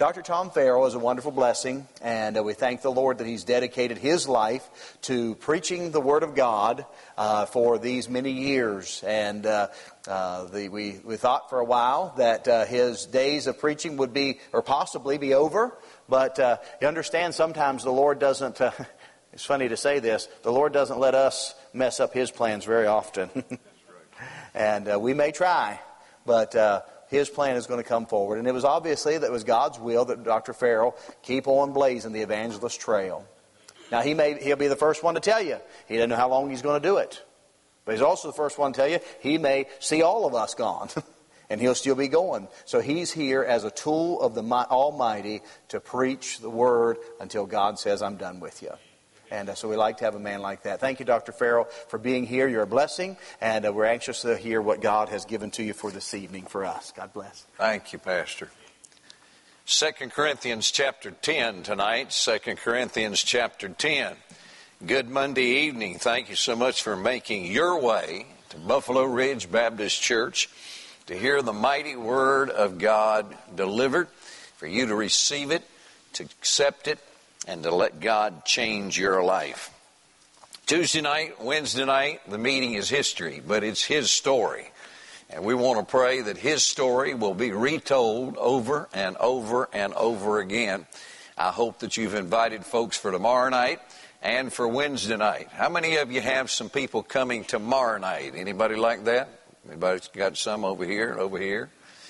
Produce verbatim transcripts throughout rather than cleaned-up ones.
Doctor Tom Farrell is a wonderful blessing, and uh, we thank the Lord that he's dedicated his life to preaching the Word of God uh, for these many years. And uh, uh, the, we, we thought for a while that uh, his days of preaching would be, or possibly be over. But uh, you understand, sometimes the Lord doesn't, uh, it's funny to say this, the Lord doesn't let us mess up His plans very often. And uh, we may try, but uh, His plan is going to come forward. And it was obviously that it was God's will that Doctor Farrell keep on blazing the evangelist trail. Now, he may, he'll be the first one to tell you he doesn't know how long he's going to do it. But he's also the first one to tell you he may see all of us gone. And he'll still be going. So he's here as a tool of the Almighty to preach the Word until God says, I'm done with you. And uh, so we like to have a man like that. Thank you, Doctor Farrell, for being here. You're a blessing. And uh, we're anxious to hear what God has given to you for this evening for us. God bless. Thank you, Pastor. Second Corinthians chapter ten tonight. Second Corinthians chapter ten. Good Monday evening. Thank you so much for making your way to Buffalo Ridge Baptist Church to hear the mighty Word of God delivered, for you to receive it, to accept it, and to let God change your life. Tuesday night, Wednesday night, the meeting is history, but it's His story. And we want to pray that His story will be retold over and over and over again. I hope that you've invited folks for tomorrow night and for Wednesday night. How many of you have some people coming tomorrow night? Anybody like that? Anybody's got some over here and over here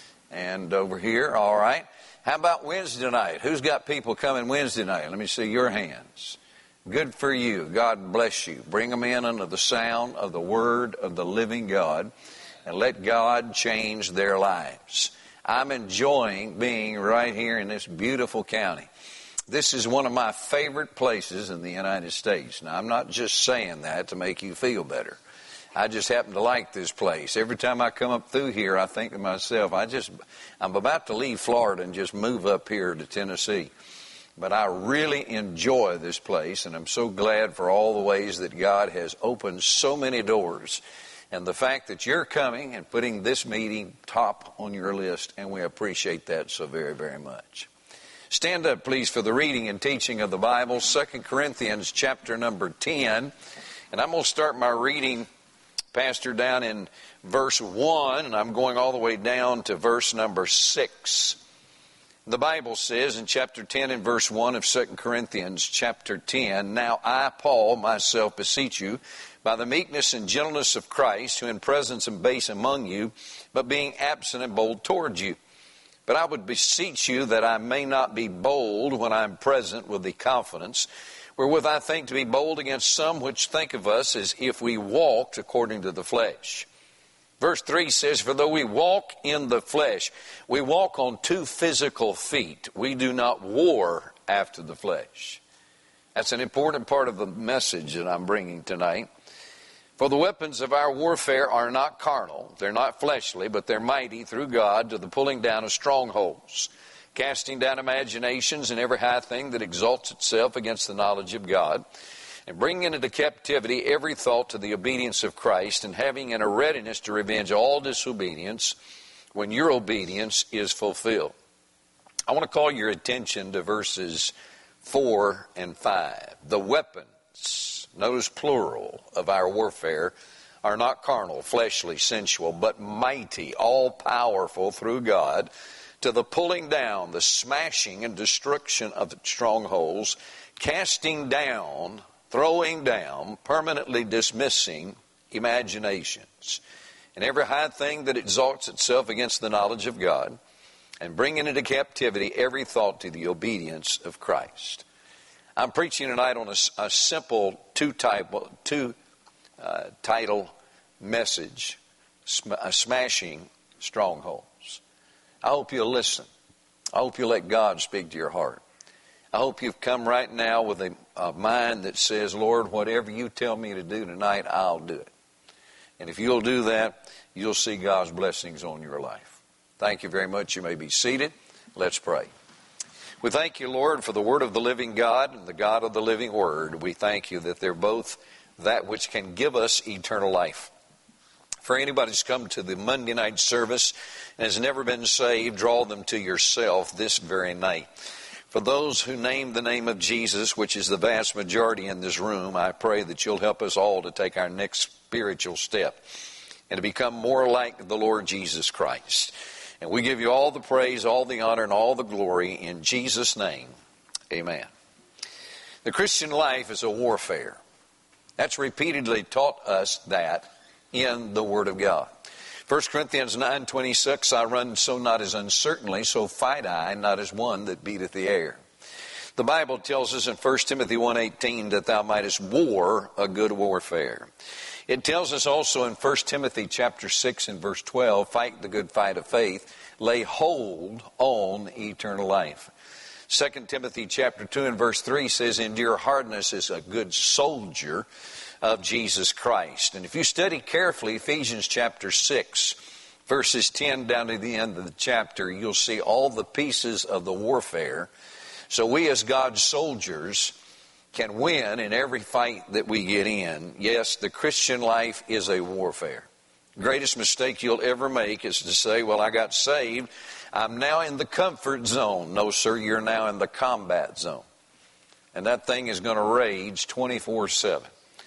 and over here? All right. How about Wednesday night? Who's got people coming Wednesday night? Let me see your hands. Good for you. God bless you. Bring them in under the sound of the Word of the living God and let God change their lives. I'm enjoying being right here in this beautiful county. This is one of my favorite places in the United States. Now, I'm not just saying that to make you feel better. I just happen to like this place. Every time I come up through here, I think to myself, I just, I'm about to leave Florida and just move up here to Tennessee. But I really enjoy this place, and I'm so glad for all the ways that God has opened so many doors. And the fact that you're coming and putting this meeting top on your list, and we appreciate that so very, very much. Stand up, please, for the reading and teaching of the Bible, Second Corinthians chapter number ten. And I'm going to start my reading, Pastor, down in verse one, and I'm going all the way down to verse number six. The Bible says in chapter ten and verse one of Second Corinthians chapter ten, Now I, Paul, myself beseech you, by the meekness and gentleness of Christ, who in presence am base among you, but being absent and bold toward you. But I would beseech you that I may not be bold when I am present with the confidence, wherewith I think to be bold against some which think of us as if we walked according to the flesh. Verse three says, For though we walk in the flesh, we walk on two physical feet. We do not war after the flesh. That's an important part of the message that I'm bringing tonight. For the weapons of our warfare are not carnal, they're not fleshly, but they're mighty through God to the pulling down of strongholds, casting down imaginations and every high thing that exalts itself against the knowledge of God, and bringing into captivity every thought to the obedience of Christ, and having in a readiness to revenge all disobedience when your obedience is fulfilled. I want to call your attention to verses four and five. The weapons, notice plural, of our warfare are not carnal, fleshly, sensual, but mighty, all-powerful through God, to the pulling down, the smashing and destruction of strongholds, casting down, throwing down, permanently dismissing imaginations, and every high thing that exalts itself against the knowledge of God, and bringing into captivity every thought to the obedience of Christ. I'm preaching tonight on a, a simple two-type, two uh, title message, sm- uh, smashing strongholds. I hope you'll listen. I hope you'll let God speak to your heart. I hope you've come right now with a, a mind that says, Lord, whatever you tell me to do tonight, I'll do it. And if you'll do that, you'll see God's blessings on your life. Thank you very much. You may be seated. Let's pray. We thank you, Lord, for the Word of the living God and the God of the living Word. We thank you that they're both that which can give us eternal life. For anybody who's come to the Monday night service and has never been saved, draw them to yourself this very night. For those who name the name of Jesus, which is the vast majority in this room, I pray that you'll help us all to take our next spiritual step and to become more like the Lord Jesus Christ. And we give you all the praise, all the honor, and all the glory in Jesus' name. Amen. The Christian life is a warfare. That's repeatedly taught us that in the Word of God. First Corinthians nine twenty-six, I run so not as uncertainly, so fight I, not as one that beateth the air. The Bible tells us in First Timothy one eighteen that thou mightest war a good warfare. It tells us also in First Timothy chapter six and verse twelve, fight the good fight of faith, lay hold on eternal life. Second Timothy chapter two and verse three says, endure hardness as a good soldier of Jesus Christ. And if you study carefully Ephesians chapter six, verses ten down to the end of the chapter, you'll see all the pieces of the warfare. So we as God's soldiers can win in every fight that we get in. Yes, the Christian life is a warfare. The greatest mistake you'll ever make is to say, well, I got saved, I'm now in the comfort zone. No, sir, you're now in the combat zone. And that thing is going to rage twenty-four seven.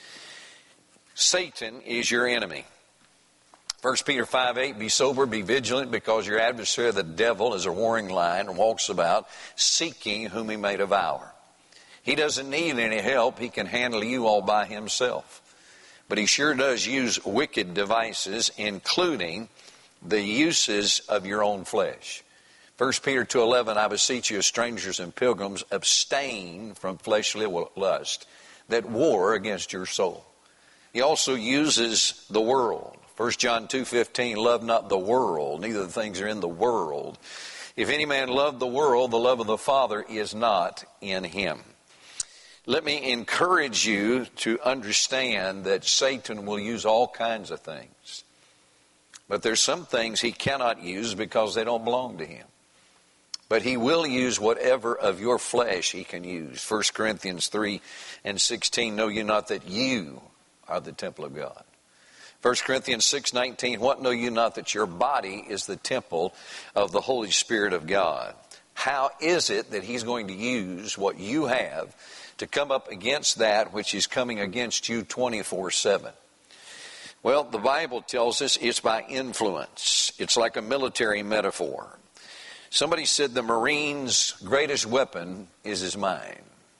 Satan is your enemy. First Peter five eight, be sober, be vigilant, because your adversary, the devil, is a roaring lion and walks about seeking whom he may devour. He doesn't need any help. He can handle you all by himself. But he sure does use wicked devices, including the uses of your own flesh. First Peter two eleven, I beseech you as strangers and pilgrims, abstain from fleshly lust that war against your soul. He also uses the world. First John two fifteen, love not the world, neither the things are in the world. If any man love the world, the love of the Father is not in him. Let me encourage you to understand that Satan will use all kinds of things. But there's some things he cannot use because they don't belong to him. But he will use whatever of your flesh he can use. First Corinthians three and sixteen, know you not that you are the temple of God. First Corinthians six nineteen, what know you not that your body is the temple of the Holy Spirit of God? How is it that he's going to use what you have to come up against that which is coming against you twenty-four seven? Well, the Bible tells us it's by influence. It's like a military metaphor. Somebody said the Marine's greatest weapon is his mind.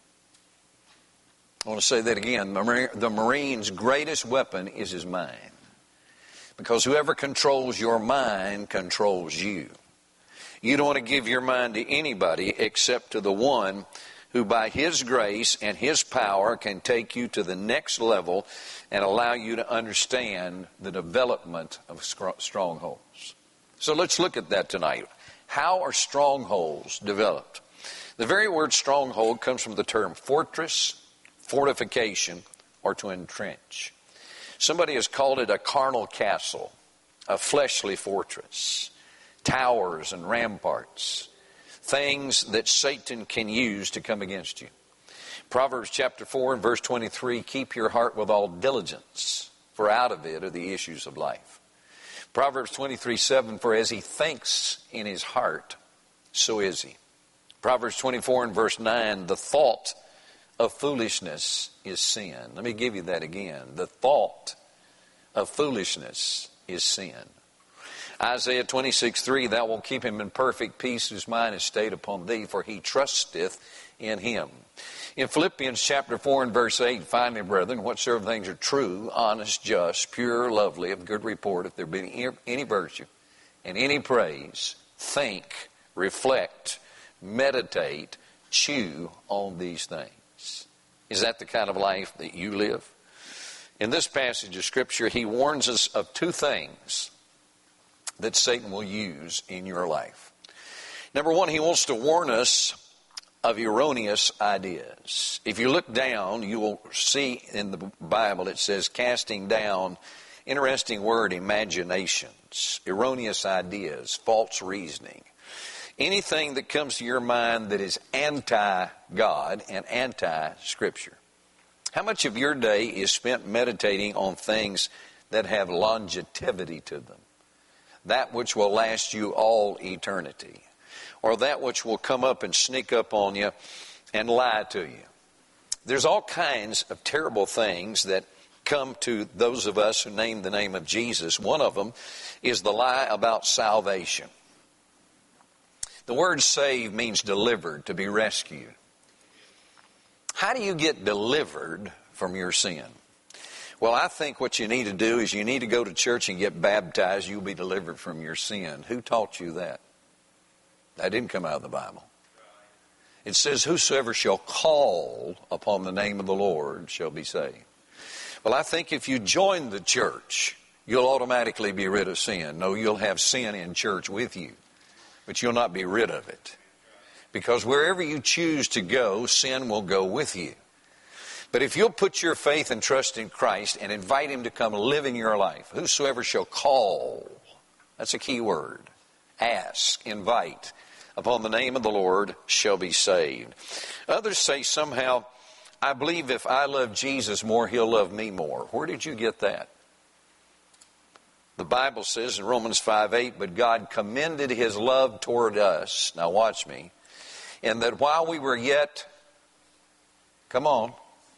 I want to say that again. The Marine's greatest weapon is his mind. Because whoever controls your mind controls you. You don't want to give your mind to anybody except to the one who by his grace and his power can take you to the next level and allow you to understand the development of strongholds. So let's look at that tonight. How are strongholds developed? The very word stronghold comes from the term fortress, fortification, or to entrench. Somebody has called it a carnal castle, a fleshly fortress, towers and ramparts, things that Satan can use to come against you. Proverbs chapter four and verse twenty-three, keep your heart with all diligence, for out of it are the issues of life. Proverbs twenty-three seven, for as he thinks in his heart, so is he. Proverbs twenty-four and verse nine, the thought of foolishness is sin. Let me give you that again. The thought of foolishness is sin. Isaiah twenty-six three, thou wilt keep him in perfect peace whose mind is stayed upon thee, for he trusteth in him. In Philippians chapter four and verse eight, finally, brethren, whatsoever things are true, honest, just, pure, lovely, of good report, if there be any, any virtue and any praise, think, reflect, meditate, chew on these things. Is that the kind of life that you live? In this passage of Scripture, he warns us of two things that Satan will use in your life. Number one, he wants to warn us of erroneous ideas. If you look down, you will see in the Bible it says casting down, interesting word, imaginations, erroneous ideas, false reasoning. Anything that comes to your mind that is anti-God and anti-Scripture. How much of your day is spent meditating on things that have longevity to them, that which will last you all eternity, or that which will come up and sneak up on you and lie to you. There's all kinds of terrible things that come to those of us who name the name of Jesus. One of them is the lie about salvation. The word save means delivered, to be rescued. How do you get delivered from your sin? Well, I think what you need to do is you need to go to church and get baptized. You'll be delivered from your sin. Who taught you that? That didn't come out of the Bible. It says, whosoever shall call upon the name of the Lord shall be saved. Well, I think if you join the church, you'll automatically be rid of sin. No, you'll have sin in church with you, but you'll not be rid of it. Because wherever you choose to go, sin will go with you. But if you'll put your faith and trust in Christ and invite Him to come live in your life, whosoever shall call, that's a key word, ask, invite, upon the name of the Lord shall be saved. Others say somehow, I believe if I love Jesus more, He'll love me more. Where did you get that? The Bible says in Romans five eight, but God commended His love toward us, now watch me, in that while we were yet, come on,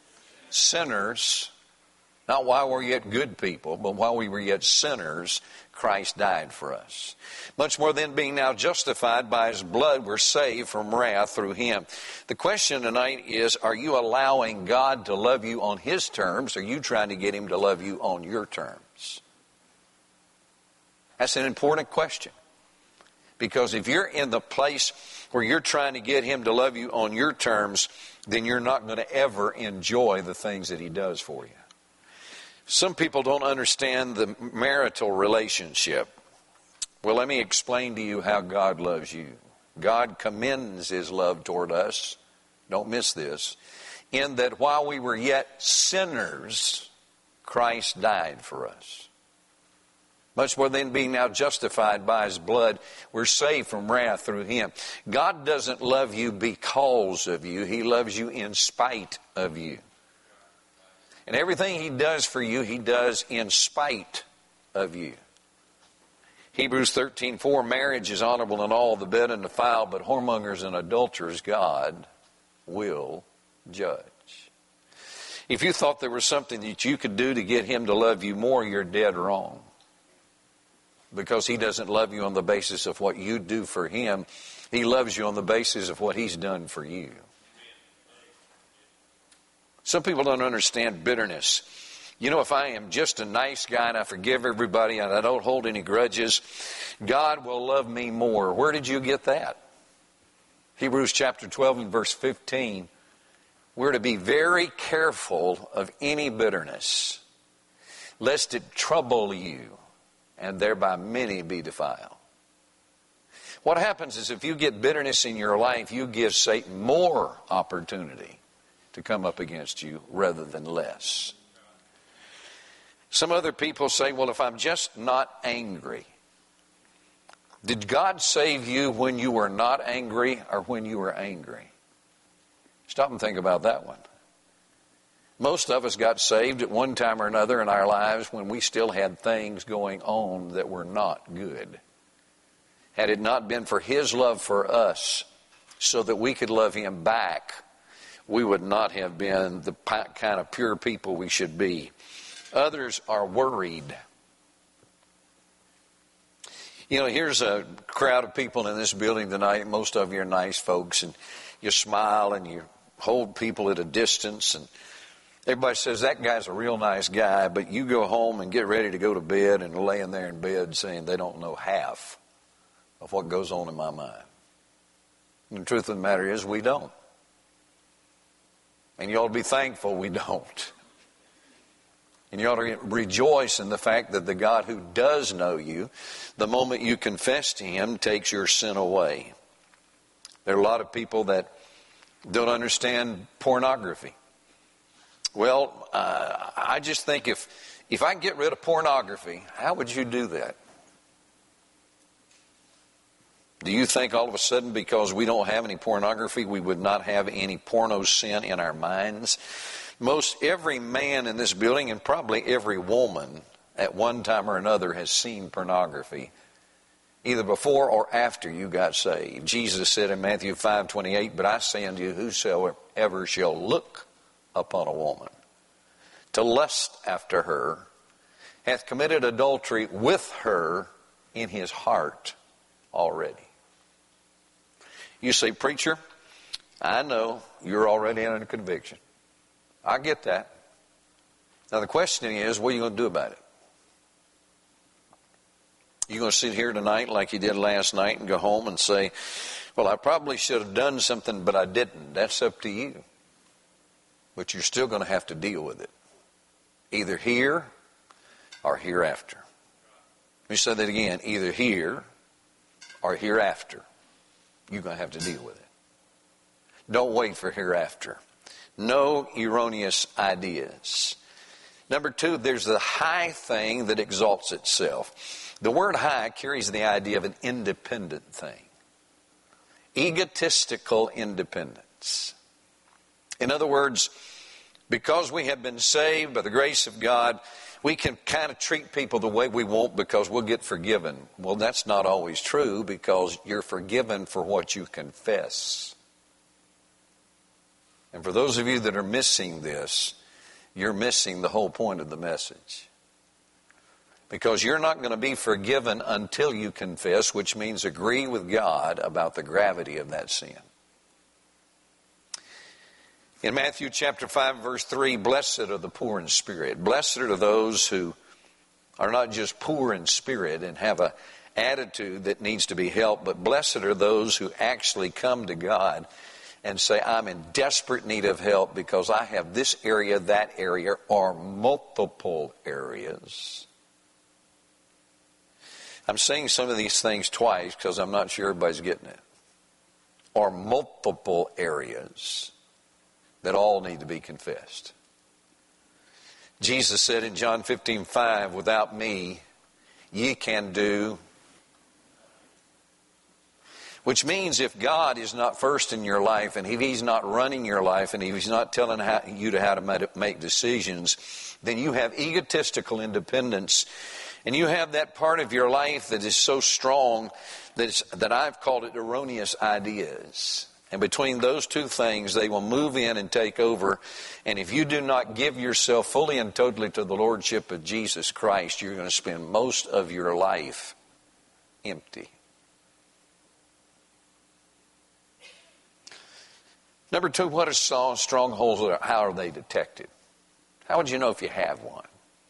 sinners, not while we were yet good people, but while we were yet sinners, Christ died for us. Much more than being now justified by His blood, we're saved from wrath through Him. The question tonight is, are you allowing God to love you on His terms, or are you trying to get Him to love you on your terms? That's an important question. Because if you're in the place where you're trying to get Him to love you on your terms, then you're not going to ever enjoy the things that He does for you. Some people don't understand the marital relationship. Well, let me explain to you how God loves you. God commends His love toward us, don't miss this, in that while we were yet sinners, Christ died for us. Much more than being now justified by His blood, we're saved from wrath through Him. God doesn't love you because of you. He loves you in spite of you. And everything He does for you, He does in spite of you. Hebrews thirteen four, marriage is honorable in all, the bed and defiled, but whoremongers and adulterers God will judge. If you thought there was something that you could do to get Him to love you more, you're dead wrong. Because He doesn't love you on the basis of what you do for Him. He loves you on the basis of what He's done for you. Some people don't understand bitterness. You know, if I am just a nice guy and I forgive everybody and I don't hold any grudges, God will love me more. Where did you get that? Hebrews chapter twelve and verse fifteen. We're to be very careful of any bitterness, lest it trouble you, and thereby many be defiled. What happens is if you get bitterness in your life, you give Satan more opportunity to come up against you rather than less. Some other people say, well, if I'm just not angry. Did God save you when you were not angry or when you were angry? Stop and think about that one. Most of us got saved at one time or another in our lives when we still had things going on that were not good. Had it not been for His love for us so that we could love Him back, we would not have been the kind of pure people we should be. Others are worried. You know, here's a crowd of people in this building tonight. Most of you are nice folks, and you smile and you hold people at a distance, and everybody says, that guy's a real nice guy, but you go home and get ready to go to bed and laying there in bed saying they don't know half of what goes on in my mind. And the truth of the matter is we don't. And you ought to be thankful we don't. And you ought to rejoice in the fact that the God who does know you, the moment you confess to Him, takes your sin away. There are a lot of people that don't understand pornography. Well, uh, I just think if if I can get rid of pornography, how would you do that? Do you think all of a sudden because we don't have any pornography, we would not have any porno sin in our minds? Most every man in this building, and probably every woman at one time or another has seen pornography, either before or after you got saved. Jesus said in Matthew five twenty-eight, "But I say unto you, whosoever shall look upon a woman to lust after her, hath committed adultery with her in his heart already." You say, "Preacher, I know you're already under conviction." I get that. Now the question is, what are you going to do about it? You going to sit here tonight like you did last night and go home and say, "Well, I probably should have done something, but I didn't"? That's up to you. But you're still going to have to deal with it, either here or hereafter. Let me say that again. Either here or hereafter. You're going to have to deal with it. Don't wait for hereafter. No erroneous ideas. Number two, there's the high thing that exalts itself. The word high carries the idea of an independent thing. Egotistical independence. In other words, because we have been saved by the grace of God, we can kind of treat people the way we want because we'll get forgiven. Well, that's not always true, because you're forgiven for what you confess. And for those of you that are missing this, you're missing the whole point of the message. Because you're not going to be forgiven until you confess, which means agree with God about the gravity of that sin. In Matthew chapter five, verse three, "Blessed are the poor in spirit." Blessed are those who are not just poor in spirit and have an attitude that needs to be helped, but blessed are those who actually come to God and say, "I'm in desperate need of help because I have this area, that area, or multiple areas." I'm saying some of these things twice because I'm not sure everybody's getting it. Or multiple areas that all need to be confessed. Jesus said in John fifteen five, "Without me, ye can do." Which means if God is not first in your life, and if He's not running your life, and if He's not telling how, you to how to make decisions, then you have egotistical independence. And you have that part of your life that is so strong that, it's, that I've called it erroneous ideas. And between those two things, they will move in and take over. And if you do not give yourself fully and totally to the Lordship of Jesus Christ, you're going to spend most of your life empty. Number two, what are strongholds? How are they detected? How would you know if you have one?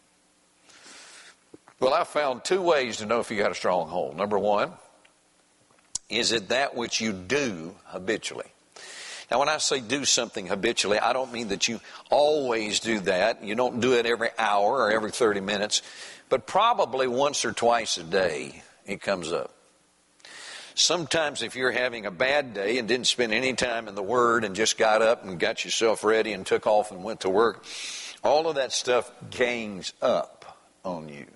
Well, I found two ways to know if you got a stronghold. Number one, is it that which you do habitually? Now, when I say do something habitually, I don't mean that you always do that. You don't do it every hour or every thirty minutes. But probably once or twice a day, it comes up. Sometimes if you're having a bad day and didn't spend any time in the Word and just got up and got yourself ready and took off and went to work, all of that stuff gangs up on you.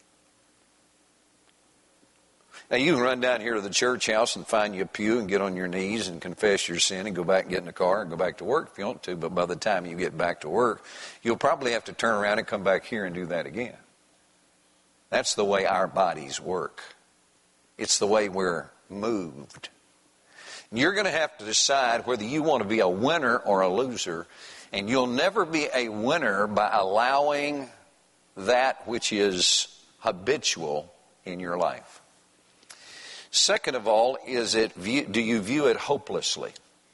Now, you can run down here to the church house and find you a pew and get on your knees and confess your sin and go back and get in the car and go back to work if you want to. But by the time you get back to work, you'll probably have to turn around and come back here and do that again. That's the way our bodies work. It's the way we're moved. You're going to have to decide whether you want to be a winner or a loser. And you'll never be a winner by allowing that which is habitual in your life. Second of all, is it do you view it hopelessly?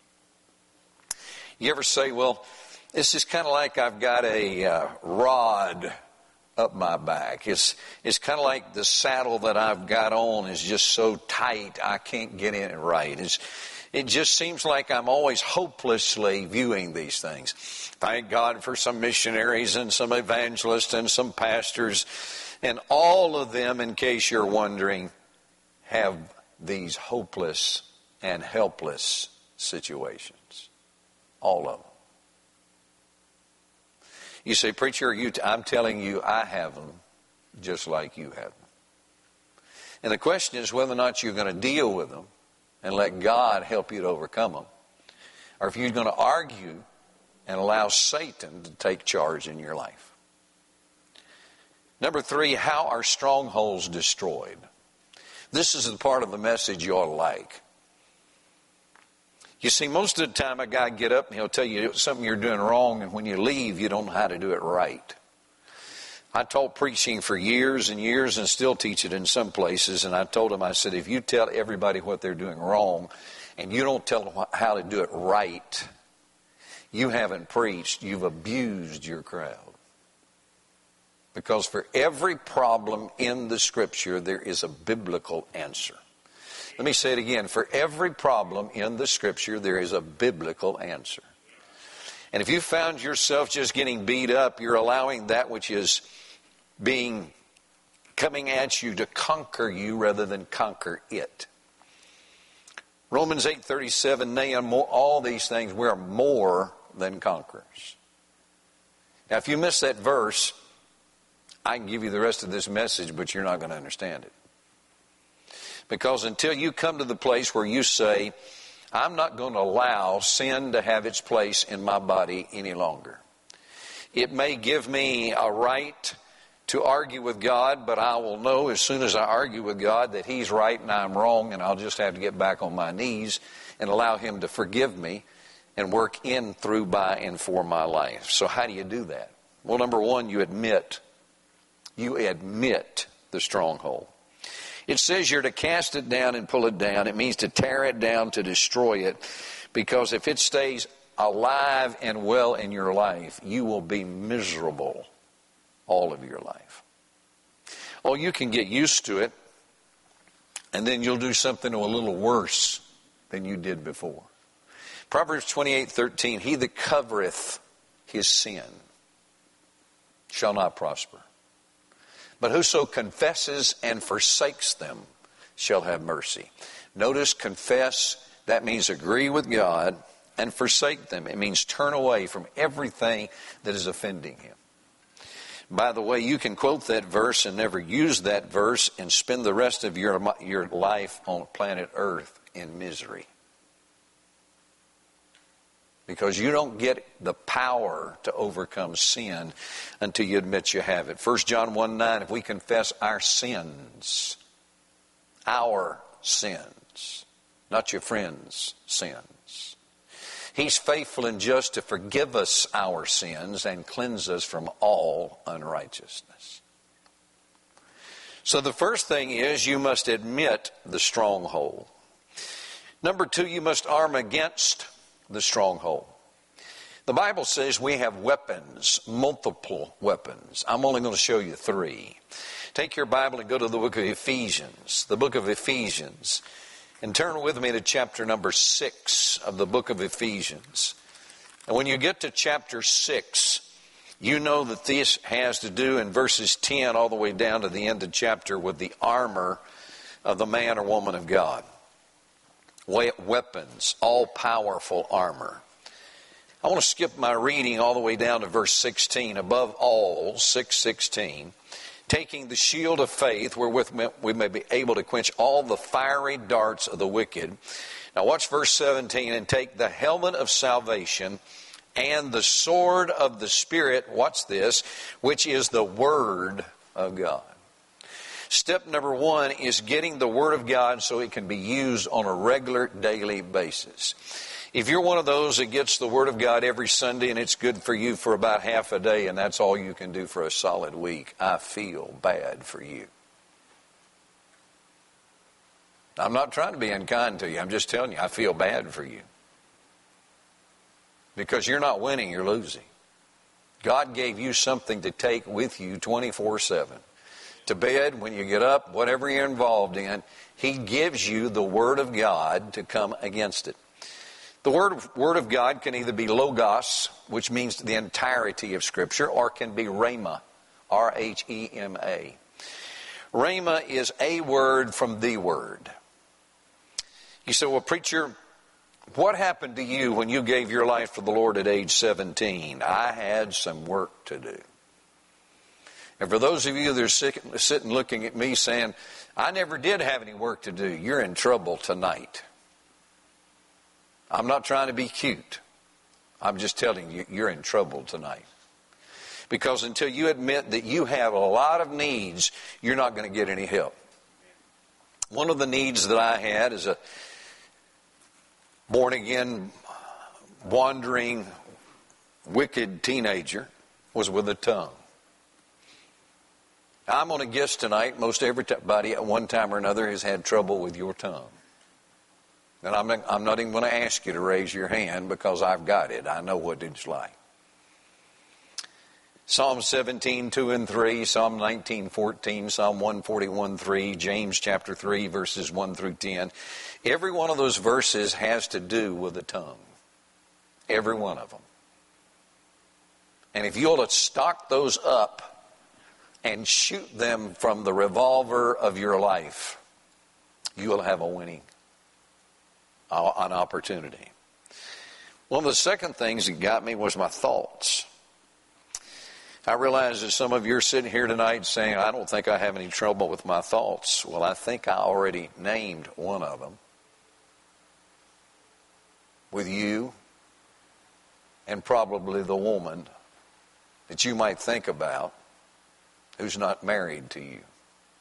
You ever say, well, this is kind of like I've got a uh, rod up my back. It's, it's kind of like the saddle that I've got on is just so tight I can't get in it right. It's, it just seems like I'm always hopelessly viewing these things. Thank God for some missionaries and some evangelists and some pastors, and all of them, in case you're wondering, have these hopeless and helpless situations. All of them. You say, preacher, you t- I'm telling you, I have them just like you have them. And the question is whether or not you're going to deal with them and let God help you to overcome them, or if you're going to argue and allow Satan to take charge in your life. Number three, how are strongholds destroyed? This is the part of the message you ought to like. You see, most of the time a guy get up and he'll tell you something you're doing wrong, and when you leave, you don't know how to do it right. I taught preaching for years and years and still teach it in some places, and I told him, I said, if you tell everybody what they're doing wrong and you don't tell them how to do it right, you haven't preached, you've abused your crowd. Because for every problem in the Scripture, there is a biblical answer. Let me say it again. For every problem in the Scripture, there is a biblical answer. And if you found yourself just getting beat up, you're allowing that which is being coming at you to conquer you rather than conquer it. Romans eight thirty-seven, nay, on all these things, we are more than conquerors. Now, if you miss that verse, I can give you the rest of this message, but you're not going to understand it. Because until you come to the place where you say, I'm not going to allow sin to have its place in my body any longer. It may give me a right to argue with God, but I will know as soon as I argue with God that He's right and I'm wrong, and I'll just have to get back on my knees and allow Him to forgive me and work in, through, by, and for my life. So how do you do that? Well, number one, you admit. You admit the stronghold. It says you're to cast it down and pull it down. It means to tear it down, to destroy it. Because if it stays alive and well in your life, you will be miserable all of your life. Oh, you can get used to it, and then you'll do something a little worse than you did before. Proverbs twenty-eight thirteen, he that covereth his sin shall not prosper. But whoso confesses and forsakes them shall have mercy. Notice confess, that means agree with God, and forsake them. It means turn away from everything that is offending Him. By the way, you can quote that verse and never use that verse and spend the rest of your, your life on planet Earth in misery. Because you don't get the power to overcome sin until you admit you have it. First John one nine, if we confess our sins, our sins, not your friends' sins, He's faithful and just to forgive us our sins and cleanse us from all unrighteousness. So the first thing is you must admit the stronghold. Number two, you must arm against the stronghold. The Bible says we have weapons, multiple weapons. I'm only going to show you three. Take your Bible and go to the book of Ephesians, the book of Ephesians, and turn with me to chapter number six of the book of Ephesians. And when you get to chapter six, you know that this has to do in verses ten all the way down to the end of chapter with the armor of the man or woman of God. Weapons, all-powerful armor. I want to skip my reading all the way down to verse sixteen. Above all, six sixteen, taking the shield of faith wherewith we may be able to quench all the fiery darts of the wicked. Now watch verse seventeen, and take the helmet of salvation and the sword of the Spirit, watch this, which is the Word of God. Step number one is getting the Word of God so it can be used on a regular, daily basis. If you're one of those that gets the Word of God every Sunday and it's good for you for about half a day and that's all you can do for a solid week, I feel bad for you. I'm not trying to be unkind to you. I'm just telling you, I feel bad for you. Because you're not winning, you're losing. God gave you something to take with you twenty-four seven. To bed, when you get up, whatever you're involved in, He gives you the Word of God to come against it. The Word of, Word of God can either be logos, which means the entirety of Scripture, or can be rhema, R H E M A. Rhema is a word from the Word. You say, well, preacher, what happened to you when you gave your life to the Lord at age seventeen? I had some work to do. And for those of you that are sitting looking at me saying, I never did have any work to do, you're in trouble tonight. I'm not trying to be cute. I'm just telling you, you're in trouble tonight. Because until you admit that you have a lot of needs, you're not going to get any help. One of the needs that I had as a born-again, wandering, wicked teenager was with the tongue. I'm going to guess tonight most everybody at one time or another has had trouble with your tongue. And I'm not, I'm not even going to ask you to raise your hand because I've got it. I know what it's like. Psalm seventeen, two and three, Psalm nineteen, fourteen, Psalm one forty-one, three, James chapter three, verses one through ten. Every one of those verses has to do with the tongue. Every one of them. And if you'll stock those up and shoot them from the revolver of your life, you will have a winning, uh, an opportunity. One of the second things that got me was my thoughts. I realize that some of you are sitting here tonight saying, I don't think I have any trouble with my thoughts. Well, I think I already named one of them. With you and probably the woman that you might think about who's not married to you.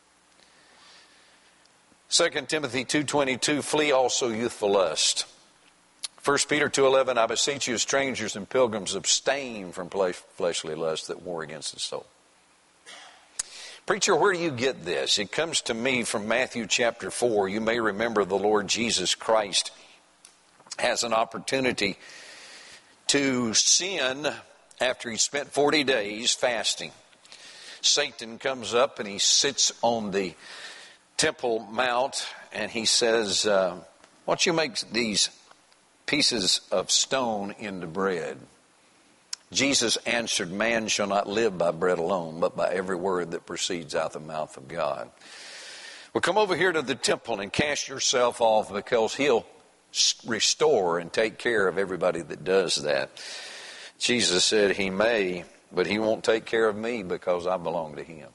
Second Timothy two twenty-two, flee also youthful lust. First Peter two eleven, I beseech you, strangers and pilgrims, abstain from fleshly lusts that war against the soul. Preacher, where do you get this? It comes to me from Matthew chapter four. You may remember the Lord Jesus Christ has an opportunity to sin after he spent forty days fasting. Satan comes up and he sits on the Temple Mount and he says, uh, why don't you make these pieces of stone into bread? Jesus answered, man shall not live by bread alone, but by every word that proceeds out the mouth of God. Well, come over here to the temple and cast yourself off, because he'll restore and take care of everybody that does that. Jesus said he may, but he won't take care of me because I belong to him.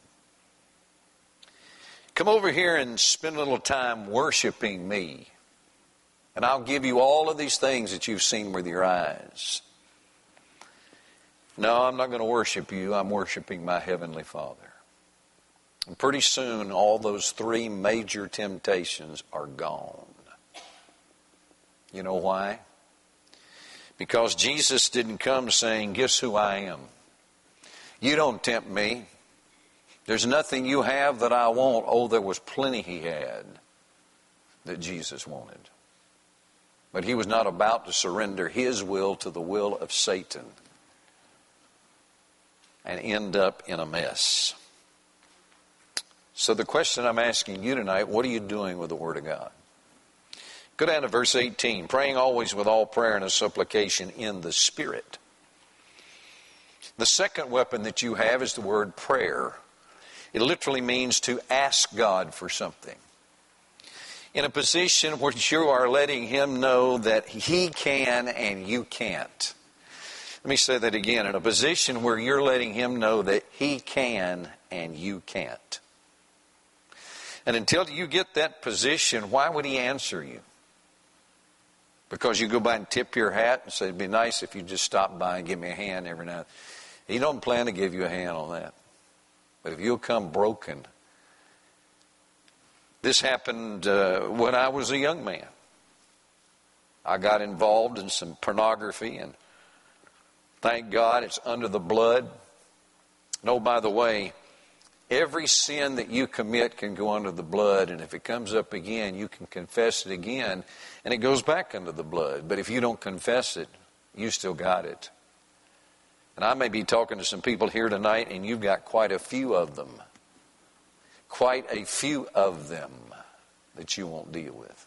Come over here and spend a little time worshiping me, and I'll give you all of these things that you've seen with your eyes. No, I'm not going to worship you. I'm worshiping my Heavenly Father. And pretty soon, all those three major temptations are gone. You know why? Because Jesus didn't come saying, guess who I am? You don't tempt me. There's nothing you have that I want. Oh, there was plenty he had that Jesus wanted. But he was not about to surrender his will to the will of Satan and end up in a mess. So the question I'm asking you tonight, what are you doing with the Word of God? Go down to verse eighteen. Praying always with all prayer and a supplication in the Spirit. The second weapon that you have is the word prayer. It literally means to ask God for something. In a position where you are letting him know that he can and you can't. Let me say that again. In a position where you're letting him know that he can and you can't. And until you get that position, why would he answer you? Because you go by and tip your hat and say, it'd be nice if you just stop by and give me a hand every now and then. He don't plan to give you a hand on that. But if you'll come broken. This happened uh, when I was a young man. I got involved in some pornography, and thank God it's under the blood. And oh, by the way, every sin that you commit can go under the blood, and if it comes up again, you can confess it again, and it goes back under the blood. But if you don't confess it, you still got it. And I may be talking to some people here tonight, and you've got quite a few of them. Quite a few of them that you won't deal with.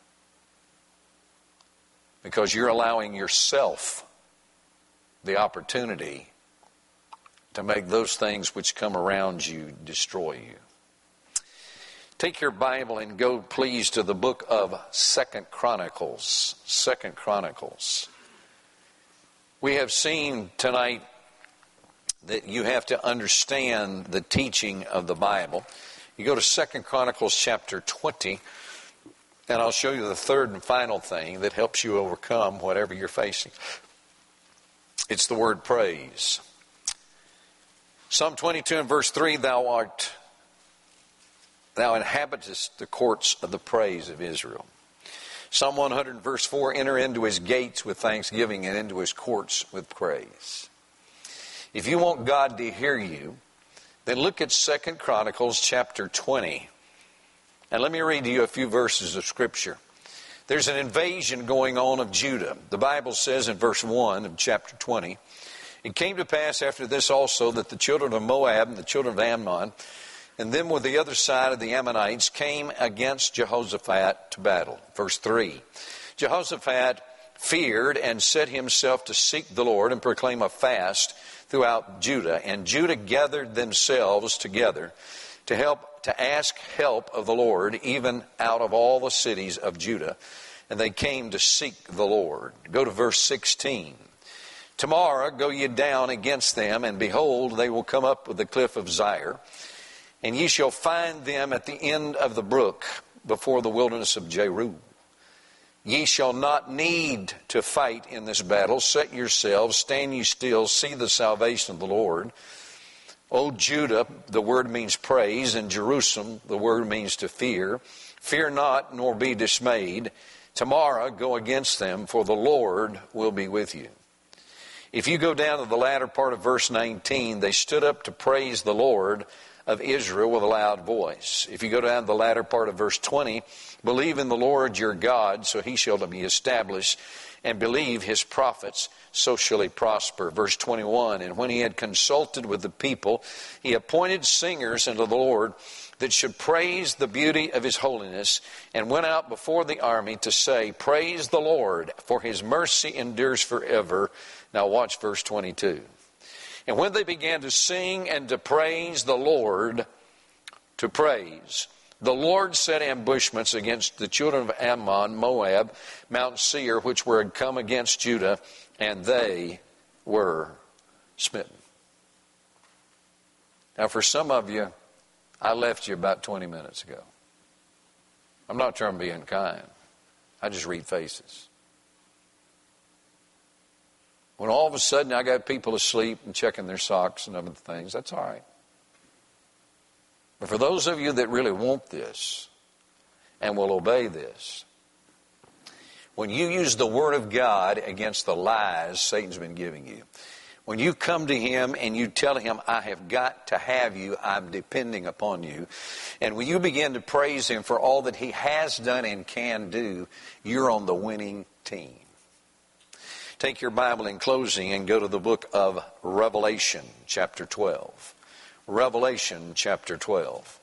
Because you're allowing yourself the opportunity to make those things which come around you destroy you. Take your Bible and go, please, to the book of Second Chronicles. Second Chronicles. We have seen tonight that you have to understand the teaching of the Bible. You go to Second Chronicles chapter twenty, and I'll show you the third and final thing that helps you overcome whatever you're facing. It's the word praise. Psalm twenty-two and verse three, thou art, thou inhabitest the courts of the praise of Israel. Psalm one hundred verse four, enter into his gates with thanksgiving and into his courts with praise. If you want God to hear you, then look at Second Chronicles chapter twenty. And let me read to you a few verses of Scripture. There's an invasion going on of Judah. The Bible says in verse one of chapter twenty, it came to pass after this also that the children of Moab and the children of Ammon, and them with the other side of the Ammonites, came against Jehoshaphat to battle. Verse three, Jehoshaphat feared and set himself to seek the Lord and proclaim a fast throughout Judah. And Judah gathered themselves together to help, to ask help of the Lord, even out of all the cities of Judah. And they came to seek the Lord. Go to verse sixteen. Tomorrow go ye down against them, and behold, they will come up with the cliff of Zair, and ye shall find them at the end of the brook before the wilderness of Jeru. Ye shall not need to fight in this battle. Set yourselves, stand ye still, see the salvation of the Lord. O Judah, the word means praise, and Jerusalem, the word means to fear. Fear not, nor be dismayed. Tomorrow go against them, for the Lord will be with you. If you go down to the latter part of verse nineteen, they stood up to praise the Lord of Israel with a loud voice. If you go down to the latter part of verse twenty, believe in the Lord your God, so he shall be established, and believe his prophets, so shall he prosper. Verse twenty-one, and when he had consulted with the people, he appointed singers unto the Lord that should praise the beauty of his holiness, and went out before the army to say, praise the Lord, for his mercy endures forever. Now watch verse twenty-two. And when they began to sing and to praise the Lord, to praise, the Lord set ambushments against the children of Ammon, Moab, Mount Seir, which were come against Judah, and they were smitten. Now for some of you, I left you about twenty minutes ago. I'm not trying to be unkind. I just read faces. When all of a sudden I got people asleep and checking their socks and other things, that's all right. But for those of you that really want this and will obey this, when you use the Word of God against the lies Satan's been giving you, when you come to him and you tell him, I have got to have you, I'm depending upon you, and when you begin to praise him for all that he has done and can do, you're on the winning team. Take your Bible in closing and go to the book of Revelation, chapter twelve. Revelation, chapter twelve.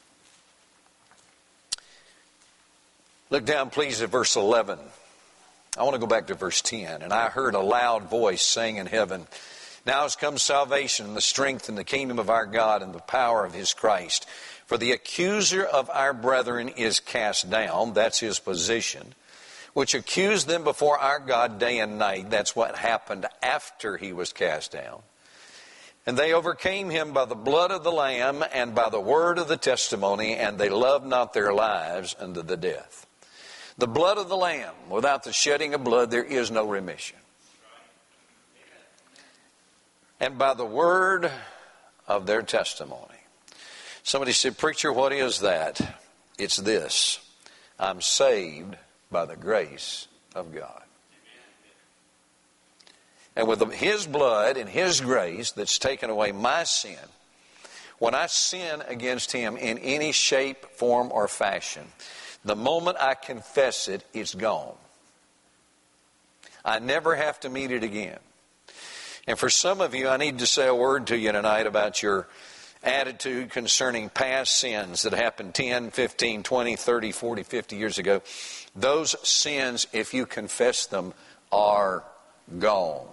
Look down, please, at verse eleven. I want to go back to verse ten. And I heard a loud voice saying in heaven, now has come salvation and the strength and the kingdom of our God and the power of his Christ. For the accuser of our brethren is cast down. That's his position. Which accused them before our God day and night. That's what happened after he was cast down. And they overcame him by the blood of the Lamb and by the word of the testimony, and they loved not their lives unto the death. The blood of the Lamb, without the shedding of blood, there is no remission. And by the word of their testimony. Somebody said, preacher, what is that? It's this. I'm saved by the grace of God. And with his blood and his grace that's taken away my sin, when I sin against him in any shape, form, or fashion, the moment I confess it, it's gone. I never have to meet it again. And for some of you, I need to say a word to you tonight about your attitude concerning past sins that happened ten, fifteen, twenty, thirty, forty, fifty years ago. Those sins, if you confess them, are gone.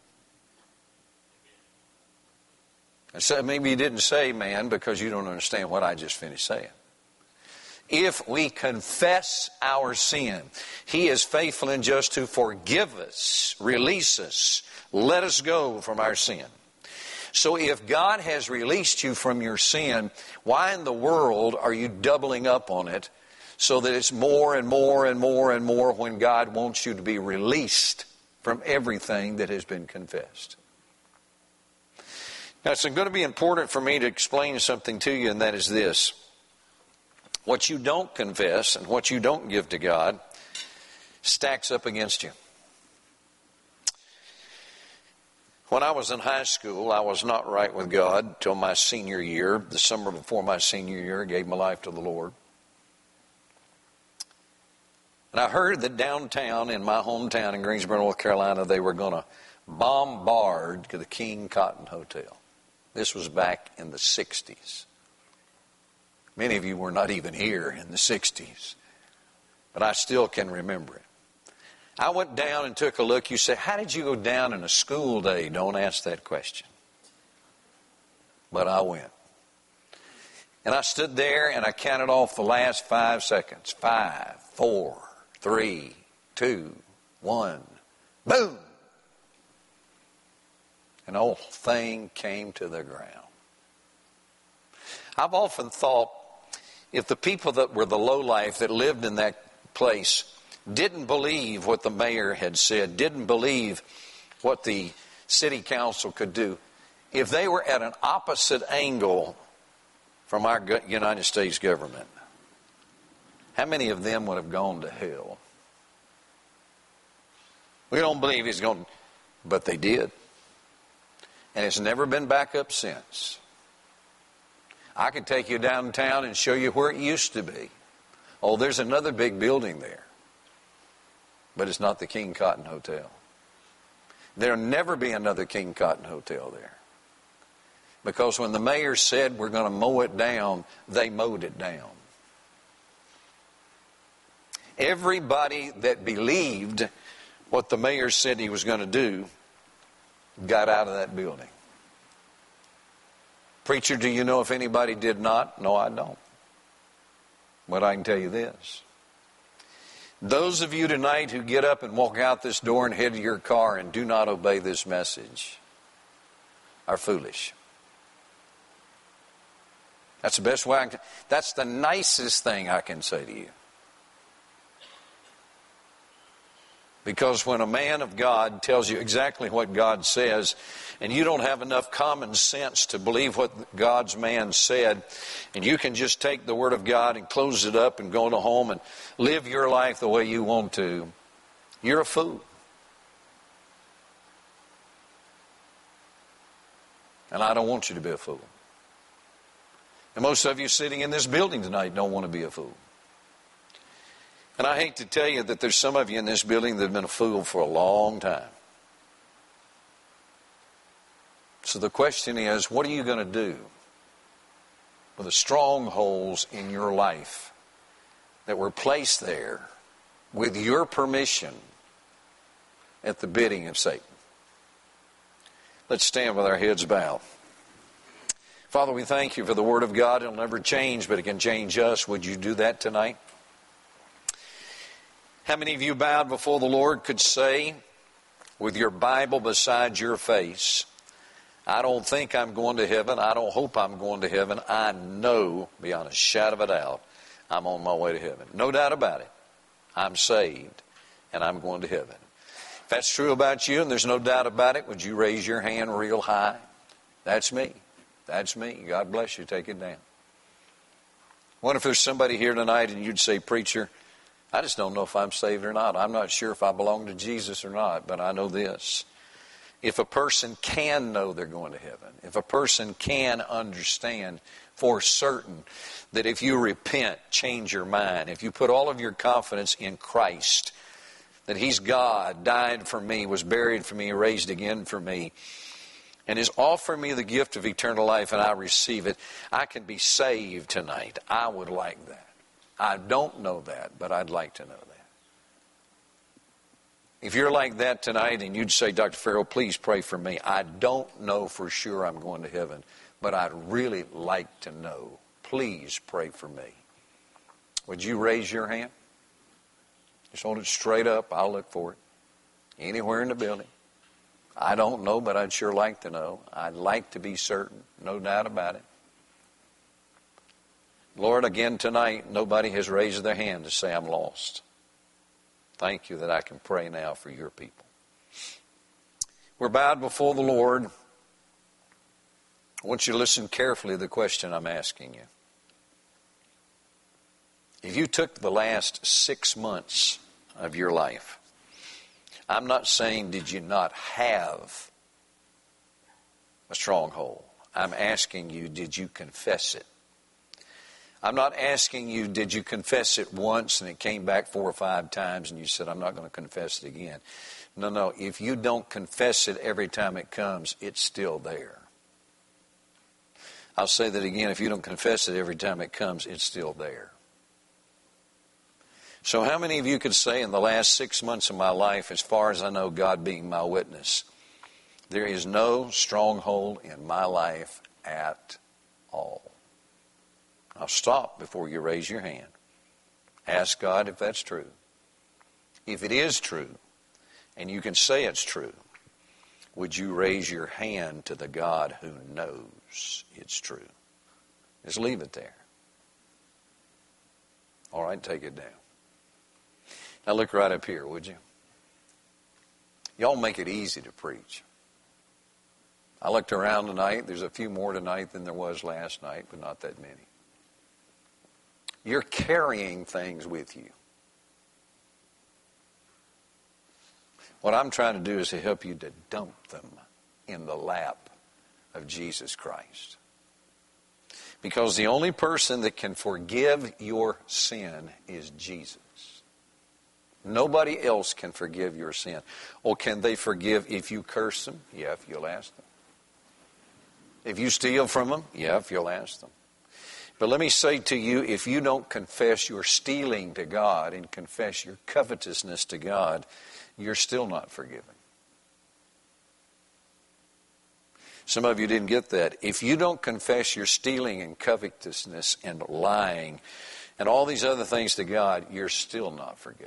And so maybe you didn't say, man, because you don't understand what I just finished saying. If we confess our sin, he is faithful and just to forgive us, release us, let us go from our sin. So if God has released you from your sin, why in the world are you doubling up on it so that it's more and more and more and more when God wants you to be released from everything that has been confessed? Now, it's going to be important for me to explain something to you, and that is this. What you don't confess and what you don't give to God stacks up against you. When I was in high school, I was not right with God till my senior year. The summer before my senior year, I gave my life to the Lord. And I heard that downtown in my hometown in Greensboro, North Carolina, they were going to bombard the King Cotton Hotel. This was back in the sixties. Many of you were not even here in the sixties, but I still can remember it. I went down and took a look. You say, how did you go down in a school day? Don't ask that question. But I went. And I stood there and I counted off the last five seconds. Five, four, three, two, one. Boom! And the whole thing came to the ground. I've often thought, if the people that were the lowlife that lived in that place didn't believe what the mayor had said, didn't believe what the city council could do, if they were at an opposite angle from our United States government, how many of them would have gone to hell? We don't believe he's going, but they did. And it's never been back up since. I could take you downtown and show you where it used to be. Oh, there's another big building there. But it's not the King Cotton Hotel. There'll never be another King Cotton Hotel there. Because when the mayor said we're going to mow it down, they mowed it down. Everybody that believed what the mayor said he was going to do got out of that building. Preacher, do you know if anybody did not? No, I don't. But I can tell you this. Those of you tonight who get up and walk out this door and head to your car and do not obey this message are foolish. That's the best way I can, that's the nicest thing I can say to you. Because when a man of God tells you exactly what God says, and you don't have enough common sense to believe what God's man said, and you can just take the Word of God and close it up and go to home and live your life the way you want to, you're a fool. And I don't want you to be a fool. And most of you sitting in this building tonight don't want to be a fool. And I hate to tell you that there's some of you in this building that have been a fool for a long time. So the question is, what are you going to do with the strongholds in your life that were placed there with your permission at the bidding of Satan? Let's stand with our heads bowed. Father, we thank you for the Word of God. It'll never change, but it can change us. Would you do that tonight? How many of you bowed before the Lord could say, with your Bible beside your face, I don't think I'm going to heaven. I don't hope I'm going to heaven. I know, beyond a shadow of a doubt, I'm on my way to heaven. No doubt about it. I'm saved, and I'm going to heaven. If that's true about you, and there's no doubt about it, would you raise your hand real high? That's me. That's me. God bless you. Take it down. I wonder if there's somebody here tonight, and you'd say, Preacher, I just don't know if I'm saved or not. I'm not sure if I belong to Jesus or not, but I know this. If a person can know they're going to heaven, if a person can understand for certain that if you repent, change your mind, if you put all of your confidence in Christ, that He's God, died for me, was buried for me, raised again for me, and has offered me the gift of eternal life, and I receive it, I can be saved tonight. I would like that. I don't know that, but I'd like to know that. If you're like that tonight and you'd say, Doctor Farrell, please pray for me. I don't know for sure I'm going to heaven, but I'd really like to know. Please pray for me. Would you raise your hand? Just hold it straight up. I'll look for it. Anywhere in the building. I don't know, but I'd sure like to know. I'd like to be certain. No doubt about it. Lord, again tonight, nobody has raised their hand to say I'm lost. Thank you that I can pray now for your people. We're bowed before the Lord. I want you to listen carefully to the question I'm asking you. If you took the last six months of your life, I'm not saying did you not have a stronghold. I'm asking you, did you confess it? I'm not asking you, did you confess it once and it came back four or five times and you said, I'm not going to confess it again. No, no. If you don't confess it every time it comes, it's still there. I'll say that again. If you don't confess it every time it comes, it's still there. So how many of you could say in the last six months of my life, as far as I know, God being my witness, there is no stronghold in my life at all? Now stop before you raise your hand. Ask God if that's true. If it is true, and you can say it's true, would you raise your hand to the God who knows it's true? Just leave it there. All right, take it down. Now look right up here, would you? Y'all make it easy to preach. I looked around tonight. There's a few more tonight than there was last night, but not that many. You're carrying things with you. What I'm trying to do is to help you to dump them in the lap of Jesus Christ. Because the only person that can forgive your sin is Jesus. Nobody else can forgive your sin. Or can they forgive if you curse them? Yeah, if you'll ask them. If you steal from them? Yeah, if you'll ask them. But let me say to you, if you don't confess your stealing to God and confess your covetousness to God, you're still not forgiven. Some of you didn't get that. If you don't confess your stealing and covetousness and lying and all these other things to God, you're still not forgiven.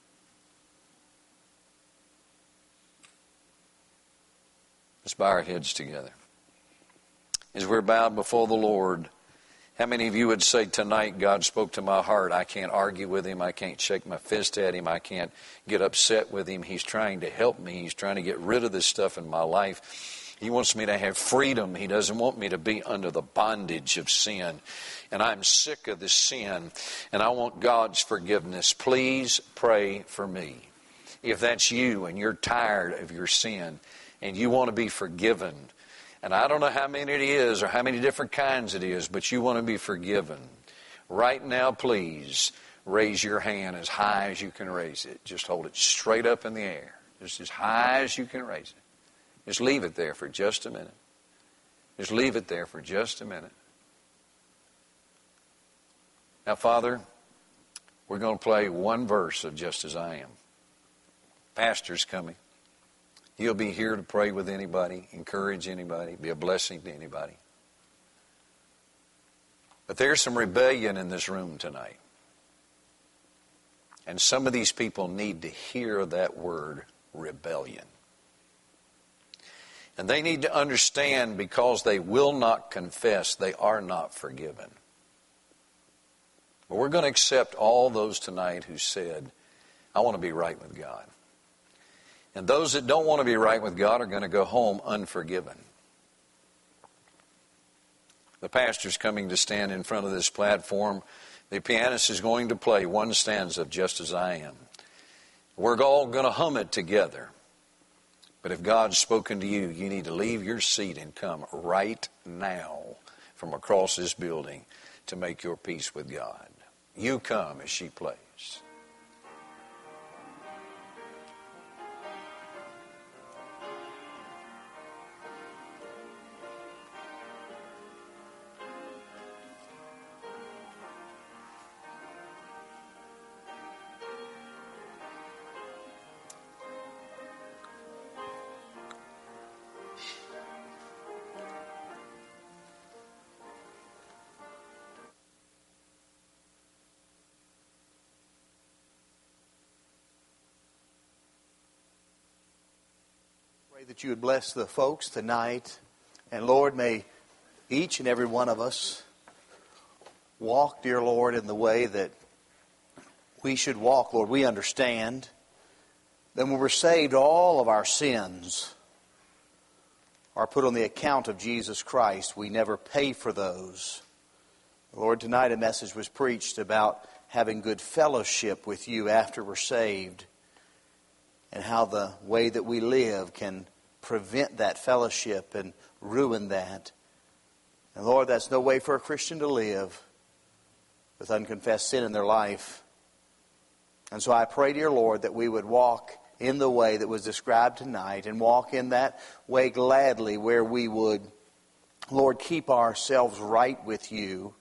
Let's bow our heads together. As we're bowed before the Lord, how many of you would say tonight, God spoke to my heart? I can't argue with him. I can't shake my fist at him. I can't get upset with him. He's trying to help me. He's trying to get rid of this stuff in my life. He wants me to have freedom. He doesn't want me to be under the bondage of sin. And I'm sick of this sin, and I want God's forgiveness. Please pray for me. If that's you and you're tired of your sin and you want to be forgiven, and I don't know how many it is or how many different kinds it is, but you want to be forgiven. Right now, please raise your hand as high as you can raise it. Just hold it straight up in the air. Just as high as you can raise it. Just leave it there for just a minute. Just leave it there for just a minute. Now, Father, we're going to play one verse of Just As I Am. Pastor's coming. He'll be here to pray with anybody, encourage anybody, be a blessing to anybody. But there's some rebellion in this room tonight. And some of these people need to hear that word, rebellion. And they need to understand, because they will not confess, they are not forgiven. But we're going to accept all those tonight who said, I want to be right with God. And those that don't want to be right with God are going to go home unforgiven. The pastor's coming to stand in front of this platform. The pianist is going to play one stanza of Just As I Am. We're all going to hum it together. But if God's spoken to you, you need to leave your seat and come right now from across this building to make your peace with God. You come as she plays. That you would bless the folks tonight. And Lord, may each and every one of us walk, dear Lord, in the way that we should walk. Lord, we understand that when we're saved, all of our sins are put on the account of Jesus Christ. We never pay for those. Lord, tonight a message was preached about having good fellowship with you after we're saved, and how the way that we live can prevent that fellowship and ruin that. And Lord, that's no way for a Christian to live with unconfessed sin in their life. And so I pray, dear Lord, that we would walk in the way that was described tonight, and walk in that way gladly, where we would, Lord, keep ourselves right with you,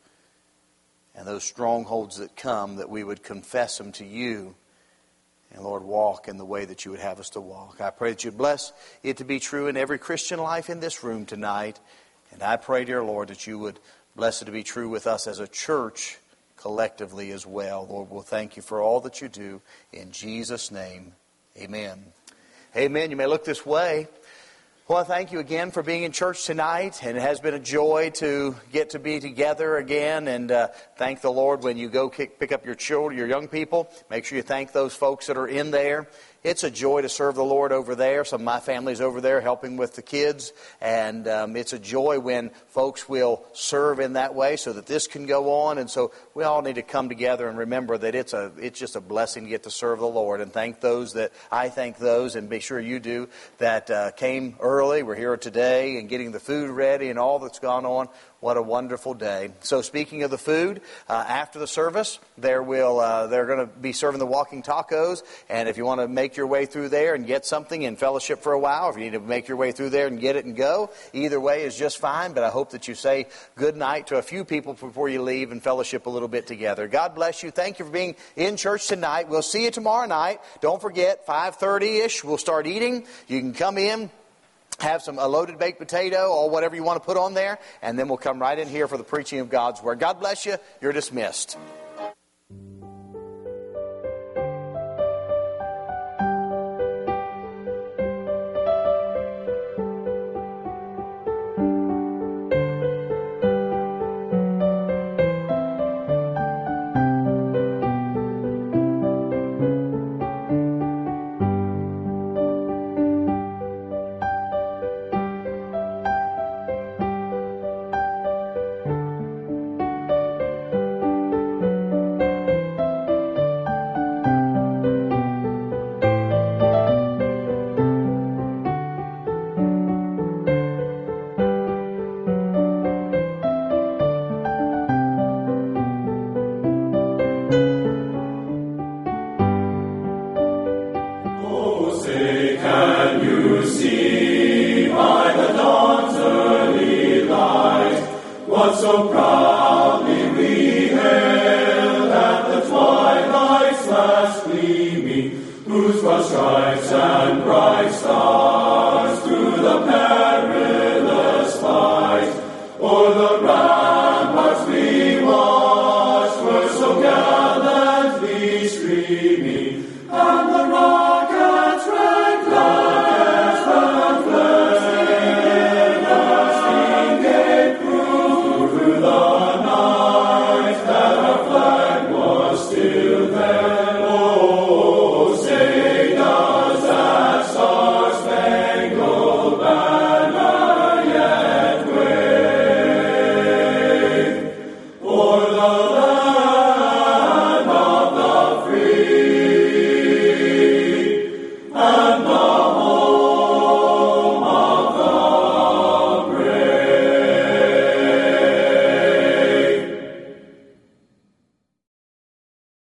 and those strongholds that come, that we would confess them to you, and Lord, walk in the way that you would have us to walk. I pray that you'd bless it to be true in every Christian life in this room tonight, and I pray, dear Lord, that you would bless it to be true with us as a church collectively as well. Lord, we'll thank you for all that you do. In Jesus' name, amen. Amen. You may look this way. Well, thank you again for being in church tonight, and it has been a joy to get to be together again, and uh, thank the Lord when you go kick, pick up your children, your young people. Make sure you thank those folks that are in there. It's a joy to serve the Lord over there. Some of my family's over there helping with the kids, and um, it's a joy when folks will serve in that way so that this can go on. And so we all need to come together and remember that it's a it's just a blessing to get to serve the Lord, and thank those that I thank those, and be sure you do, that uh, came early. We're here today and getting the food ready and all that's gone on. What a wonderful day. So speaking of the food, uh, after the service, there will uh, they're going to be serving the walking tacos. And if you want to make your way through there and get something and fellowship for a while, or if you need to make your way through there and get it and go, either way is just fine. But I hope that you say good night to a few people before you leave and fellowship a little bit together. God bless you. Thank you for being in church tonight. We'll see you tomorrow night. Don't forget, five thirty-ish, we'll start eating. You can come in, have some a loaded baked potato or whatever you want to put on there, and then we'll come right in here for the preaching of God's Word. God bless you. You're dismissed. So proudly we hailed at the twilight's last gleaming, whose broad stripes and bright stars